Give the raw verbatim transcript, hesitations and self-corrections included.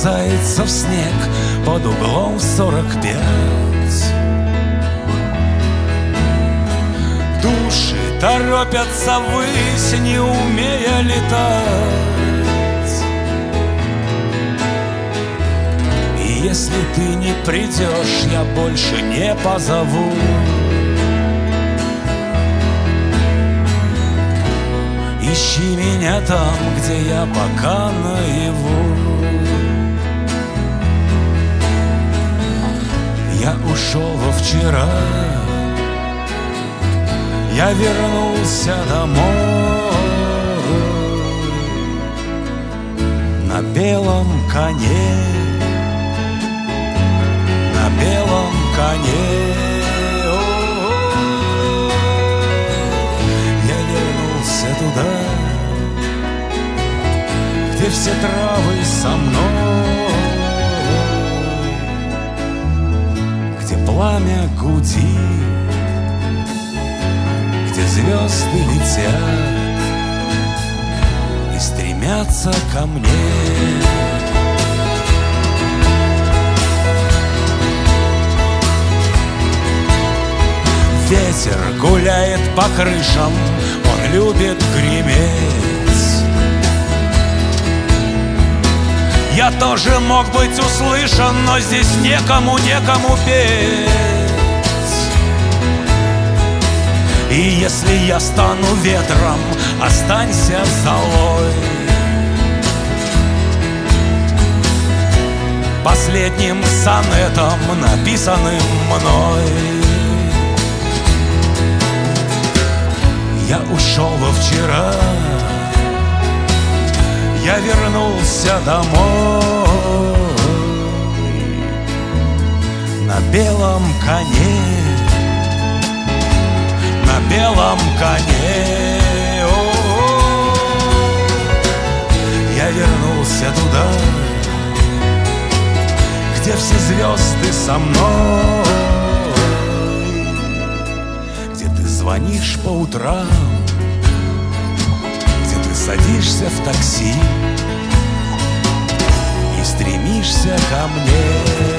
врезается в снег под углом в сорок пять. Души торопятся ввысь, не умея летать. И если ты не придешь, я больше не позову. Ищи меня там, где я пока наяву. Я ушел во вчера, я вернулся домой на белом коне, на белом коне. Я вернулся туда, где все травы со мной, где пламя гудит, где звезды летят и стремятся ко мне. Ветер гуляет по крышам, он любит греметь. Я тоже мог быть услышан, но здесь некому, некому петь. И если я стану ветром, останься золой. Последним сонетом, написанным мной. Я ушел во вчера, я вернулся домой на белом коне, на белом коне. О-о-о. Я вернулся туда, где все звезды со мной, где ты звонишь по утрам, где ты садишься в такси и стремишься ко мне.